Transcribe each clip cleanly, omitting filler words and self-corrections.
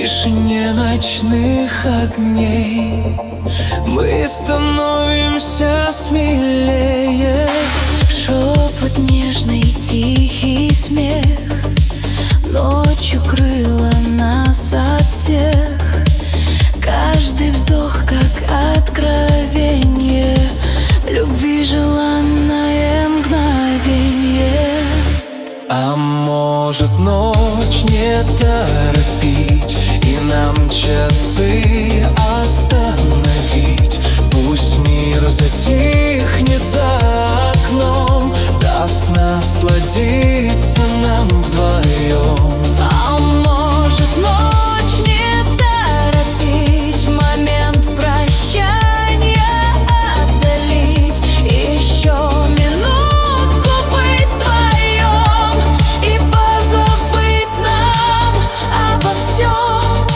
тишине ночных огней мы становимся смелее. Шепот нежный, тихий смех ночью крыло нас от всех. Каждый вздох как откровение, любви желанное мгновенье. А может ночь не торопить и нам часы остановить? Пусть мир затихнет за окном, даст насладиться нам вдвоем. А может ночь не торопить, момент прощания отдалить, еще минутку быть вдвоем и позабыть нам обо всем.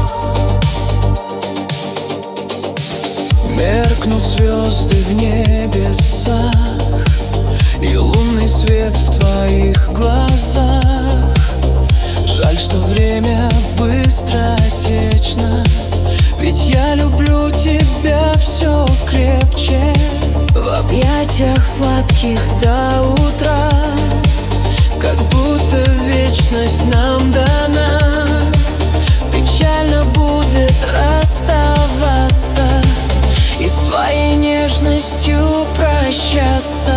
Меркнут звезды в небесах и лунный свет в твоих глазах. Жаль, что время быстротечно, ведь я люблю тебя все крепче. В объятиях сладких до утра, Как будто вечность нам дана. печально будет расставаться и с твоей нежностью прощаться.